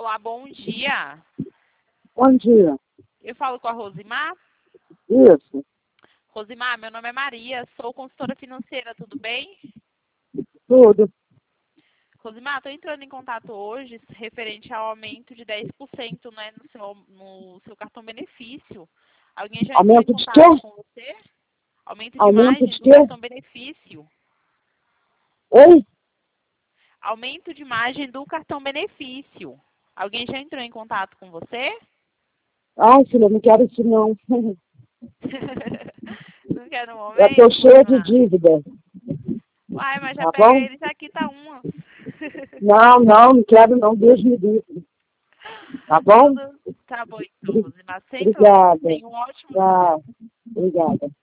Olá, bom dia. Bom dia. Eu falo com a Rosimar. Isso, Rosimar, meu nome é Maria, sou consultora financeira, tudo bem? tudo. Rosimar, estou entrando em contato hoje referente ao aumento de 10%, né, no seu cartão benefício. Alguém já entrou em Aumento de quê? contato com você? Aumento de Aumento margem de do quê? cartão benefício. Oi? Aumento de margem do cartão benefício. Alguém já entrou em contato com você? Ai, filha, não quero isso não. Não quer no Eu estou momento, cheia de Rosimar? dívida, Uai, mas já tá pega bom? eles aqui, tá umas. Não quero não, Deus me livre. Tá bom? Tudo tá bom então, Rosimar. Sem problema. Obrigada. Tenha um ótimo dia. Tá, obrigada.